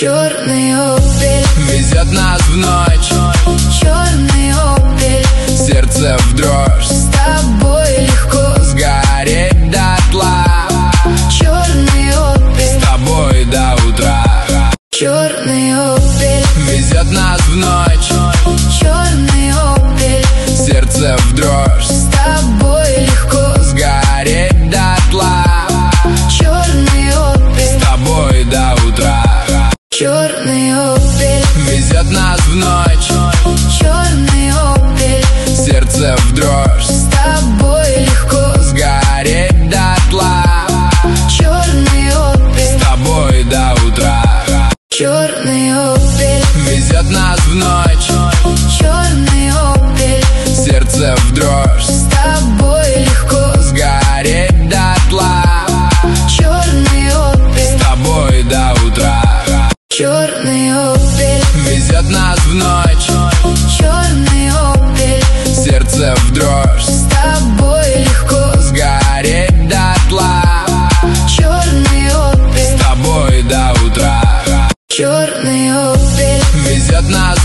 Черный опель везет нас в ночь. Черный опель, Сердце в дрожь, с тобой легко сгореть дотла. Черный опель, С тобой до утра. черный опель, Везет нас в ночь. черный опель, Сердце в дрожь, с тобой легко сгореть дотла. черный опель, С тобой до утра. черный опель, Везет нас в ночь. черный опель, Сердце в дрожь, с тобой легко сгореть дотла. черный опель, С тобой до утра. черный опель, Везет нас в ночь. черный опель, Сердце в дрожь, с тобой легко сгореть дотла. черный опель, С тобой до утра. черный опель, Везет нас в ночь. черный опель, Сердце в дрожь, с тобой легко сгореть дотла. черный опель, С тобой до утра. черный опель, Везет нас